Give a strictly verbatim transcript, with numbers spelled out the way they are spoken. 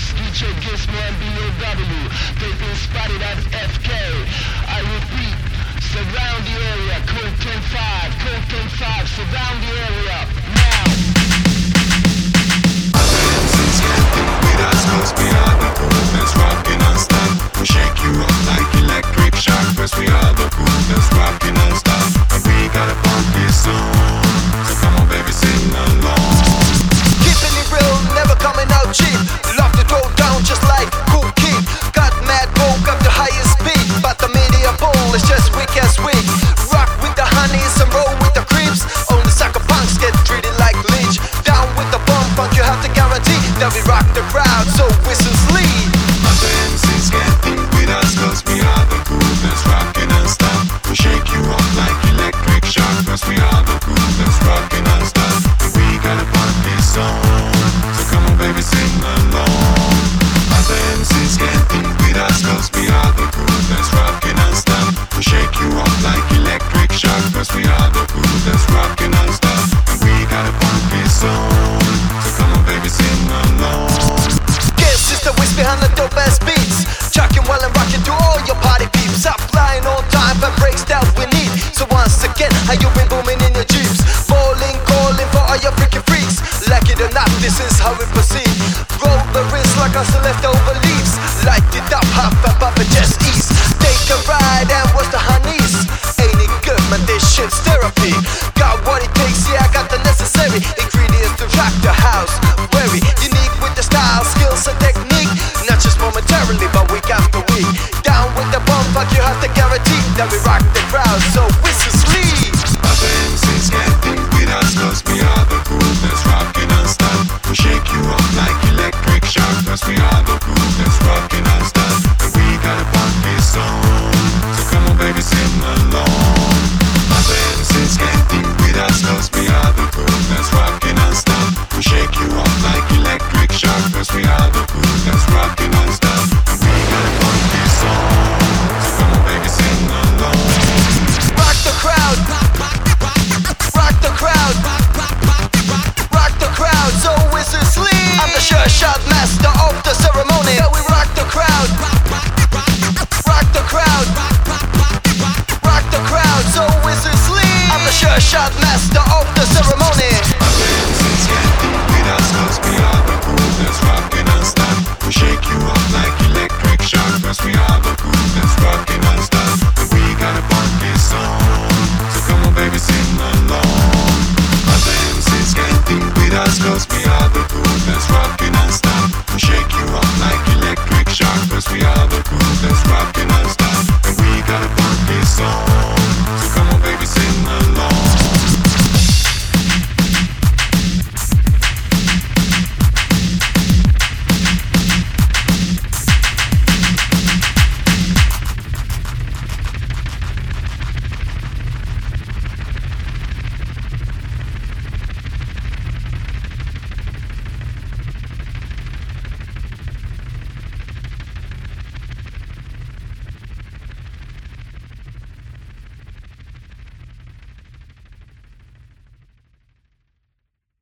D J Gizmo and B O W. They've been spotted at F K. I repeat, surround the area. Code ten five, code ten five, surround the area now. M Cs can't think with us 'cause we are the coolest, rocking non-stop. We shake you up like electric shock 'cause we are the coolest, rocking non-stop. And we gotta pump this song, so come on baby, sing along. Keeping it real, never coming out cheap. Love to throw down just like Cool Kid. Got mad broke up the highest speed, but the media bull is just weak as weak. Rock with the honeys and roll with the creeps. Only sucker punks get treated like leech. Down with the bump funk, you have to guarantee that we rock the crowd, so whistles lead. Other M Cs can't think with us 'cause we are the coolest, rocking non-stop. We shake you up like electric shock 'cause we are the coolest, rocking non-stop. And we gotta pump this song, so come on baby, sing along. Other M Cs can't think with us 'cause we are the coolest, rocking non-stop. We shake you up like electric shock 'cause we are the coolest, rocking non-stop. And we gotta pump this song, so come on baby, sing along. Guess it's the whiz behind the dope ass beats. Chucking while I'm rocking to all your party peeps. Up flying on time for breaks that we need. So once again, how you been booming in your jeeps? Bowling, calling for all your freaking freaks. Like it or not, this is how we proceed. Roll the wrist like us the leftover leaves. Light it up, hop and pop and just ease. Take a ride and watch the honeys. Ain't it good, man, this shit's therapy. Got what it takes, yeah, I got the necessary ingredients to rock the house. Very unique with the style, skills and technique. Not just momentarily, but week after week. Down with the bump, but you have to guarantee that we rock the crowd, so whistles lead. Other M Cs can't think with us 'cause we are the coolest, rocking non-stop. We shake you up like electric shock 'cause we are the coolest, rocking non-stop. And we gotta pump this song, so come on baby, sing along. Other M Cs can't think with us 'cause we are the coolest, rocking non-stop. We shake you up like electric shock 'cause we are the coolest, rocking non-stop. And we gotta pump this song, so come on baby, sing along. Rock the crowd, rock the crowd, rock the crowd, so whistles lead. I'm the sure shot master of the ceremony. Yeah, we rock the crowd, rock the crowd, rock the crowd, so whistles lead. I'm the sure shot master of the ceremony.